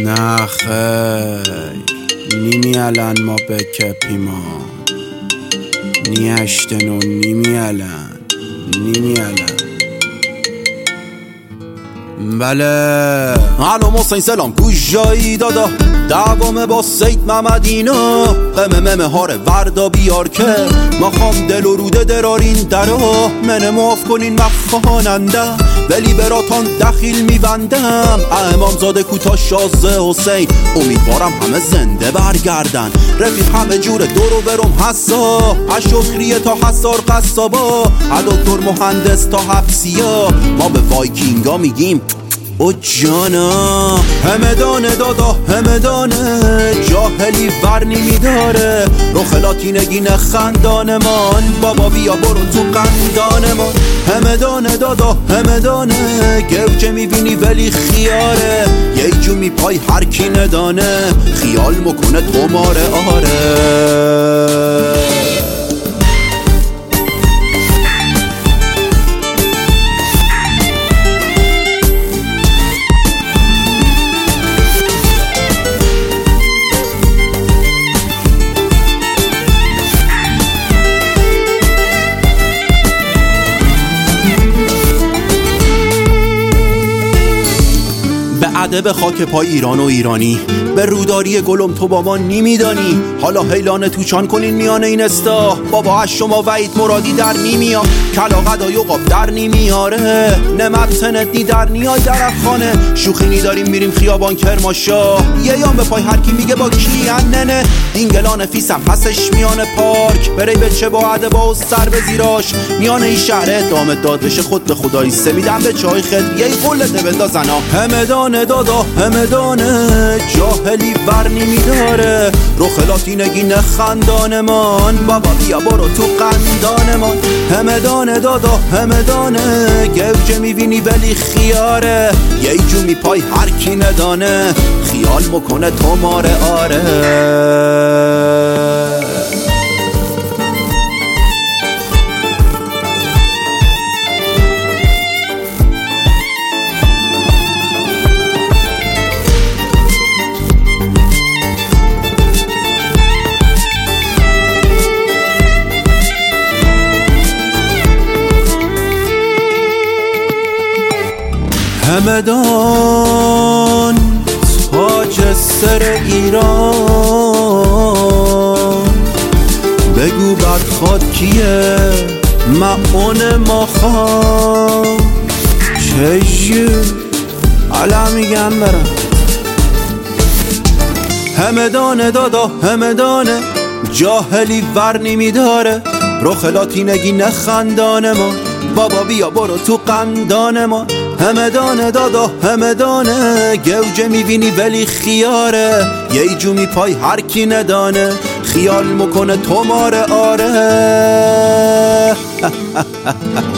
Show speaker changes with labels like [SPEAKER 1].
[SPEAKER 1] نه خیر نیمی الان ما بکپیما نیشتن و نیمی الان بله الو محسن سلام کجایی دادا دوامه با سید محمدینا ممه هاره وردا بیار که ما خام دل و روده درارین درا منه معاف کنین مخاننده ولی براتان دخیل میبندم امامزاده کوتا شازه حسین امیدوارم همه زنده برگردن رفیق همه جور دورو برم حسا اشکریه تا حسار قصابا دکتر مهندس تا حبسیا ما به وایکینگا میگیم او جانا همدانه دادا همدانه جاهلی ورنی میداره رو خلاتینگی نخندانمان بابا بیا برون تو قندانمان همدانه دادا همدانه گوجه میبینی ولی خیاره یه جو میپای هر کی ندانه خیال مکنه تو ماره آره به خاک پای ایران و ایرانی به روداری گلم تو با ما نمیدانی حالا حیلان توچان کنین میانه این استا بابا از شما وحید مرادی در نیمیا کلا قدای و قاب در نیمیاره نمت سنتنی در نیای در خانه شوخی نداریم میریم خیابان کرماشا یه یام به پای هر کی میگه با کی ننه دینگلان فیسم پسش میانه پارک بری به چه با ادبا و سر به زیراش میانه این شهر دامت داد بشه خود به خدایی سمیدم به چای خد یه قلته بندازنا همدانه دادا همدانه جاهلی ورنی میداره رو خلاتینگی نخندانمان بابا بیا برو تو قندانمان همدانه دادا همدانه گوجه میبینی ولی خیاره یه جو میپای هر کی ندانه خیال مکنه تو ماره آره همدان تاج سر ایران بگو بدخواد کیه معون ما خان چجور علا میگم برم همدانه دادا همدانه جاهلی ورنی میداره رو خلاتینگی نخندانه ما بابا بیا برو تو قندانه ما همدانه دادا همدانه گوجه میبینی ولی خیاره یه جو میپای هر کی ندانه خیال مکنه تو ماره آره